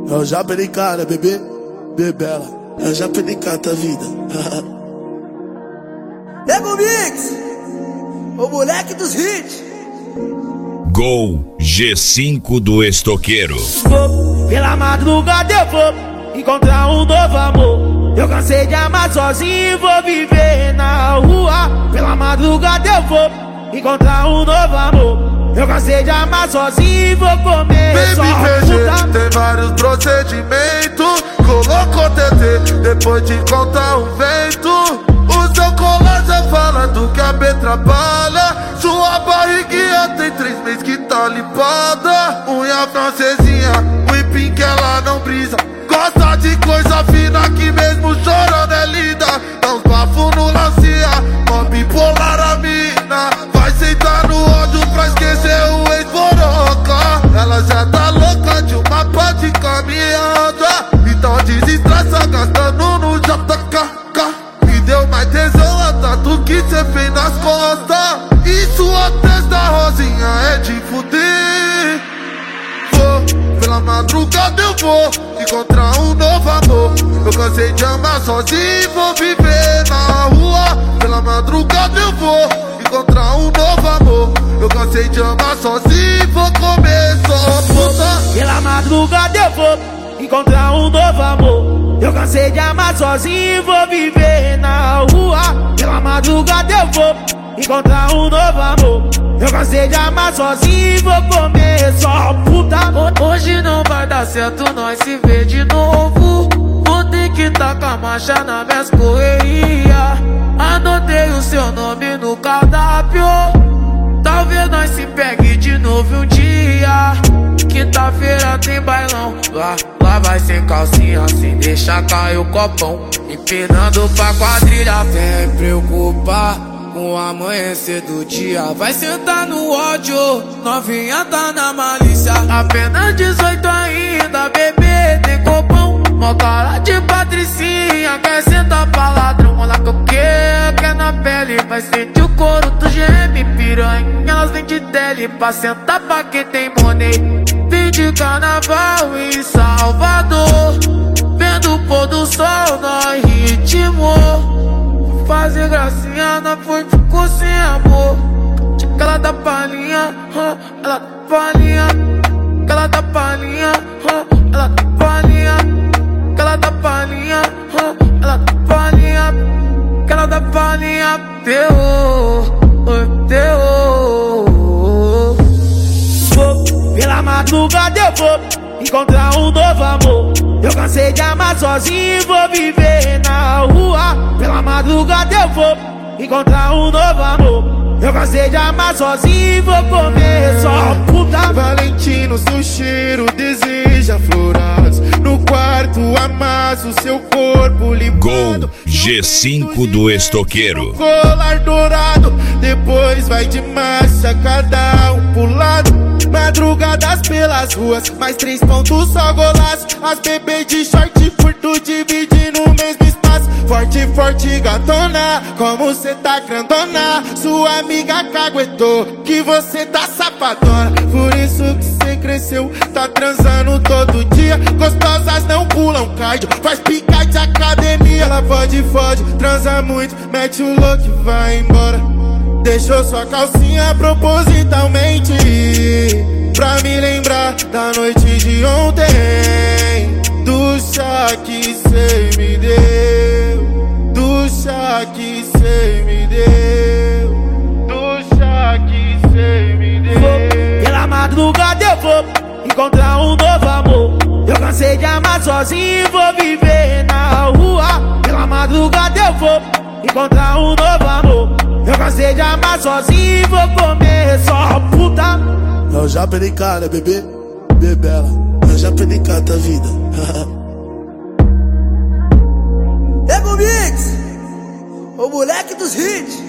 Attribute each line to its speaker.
Speaker 1: Eu já perdi cara, bebê, bebela. Eu já perdi cara da vida.
Speaker 2: Nego Mix, o moleque dos hits.
Speaker 3: Gol G5 do Estoqueiro.
Speaker 2: Pela madrugada eu vou encontrar um novo amor. Eu cansei de amar sozinho e vou viver na rua. Pela madrugada eu vou encontrar um novo amor. Eu cansei de amar sozinho e vou comer só
Speaker 4: puta. Tem vários procedimentos. Colocou TT depois de contar um vento. O seu colar já fala do que a B trabalha. Sua barriguinha tem 3 meses que tá limpada. Unha francesinha, whipping que ela não brisa. Gosta de coisa fina que mesmo chorando é linda. Dá uns bafos no lancia, mó bipolar a mina. Vai sentar no ódio pra esquecer o ex-boroca. Ela já tá louca de uma pá de caminhada. Então desestressa gastando no JKK. Me deu mais tesão a tatu que cê fez nas costas. E sua testa rosinha é de fuder. Vou, pela madrugada eu vou encontrar um novo amor. Eu cansei de amar sozinho, vou viver na rua. Pela madrugada eu vou encontrar um novo amor. Eu cansei de amar sozinho, vou comer só puta.
Speaker 2: Pela madrugada eu vou encontrar um novo amor. Eu cansei de amar sozinho e vou viver na rua. Pela madrugada eu vou encontrar um novo amor. Eu cansei de amar sozinho e vou comer só puta.
Speaker 5: Hoje não vai dar certo nós se ver de novo. Vou ter que tacar a marcha na minhas correria. Anotei o seu nome no cardápio. Talvez nós se pegue de novo um dia. Quinta-feira tem bailão. Lá vai sem calcinha, sem deixar cair o copão. Empinando pra quadrilha. Vem preocupar com o amanhecer do dia. Vai sentar no ódio, novinha tá na malícia. Apenas 18 ainda, bebê, tem copão. Mó cara de patricinha, quer sentar pra ladrão. Olha que eu quer na pele. Vai sentir o couro do geme, piranha. Elas vêm de tele pra sentar pra quem tem money. Vim de carnaval em Salvador, vendo o pôr do sol no ritmo. Fazer gracinha, não foi, ficou sem amor. Ela dá palhinha, ela dá palhinha. Ela dá palhinha, ela dá palhinha. Ela dá palhinha, ela dá palhinha. Ela dá palhinha, terror, terror.
Speaker 2: Pela madrugada eu vou encontrar um novo amor. Eu cansei de amar sozinho e vou viver na rua. Pela madrugada eu vou encontrar um novo amor. Eu cansei de amar sozinho e vou comer só puta.
Speaker 4: Valentino, seu cheiro deseja florados. No quarto amasso seu corpo limpando.
Speaker 3: Gol G5 do Estoqueiro.
Speaker 4: Colar dourado, depois vai de massa, cada um pro lado. Madrugadas pelas ruas, mais 3 pontos só golaço. As bebês de short curto dividindo o mesmo espaço. Forte, forte gatona, como cê tá grandona. Sua amiga caguetou que você tá safadona. Por isso que cê cresceu, tá transando todo dia. Gostosas não pulam cardio, faz pica de academia. Ela fode, transa muito, mete o louco e vai embora. Deixou sua calcinha propositalmente pra me lembrar da noite de ontem. Do chá que cê me deu, do chá que cê me deu, do chá que cê me deu.
Speaker 2: Pela madrugada eu vou encontrar um novo amor. Eu cansei de amar sozinho e vou viver na rua. Pela madrugada eu vou encontrar um novo amor. Eu cansei de amar sozinho e vou comer só puta.
Speaker 1: Eu já perdi cara, bebê, bebela. Eu já perdi cara da vida.
Speaker 2: Nego Mix, o moleque dos hits.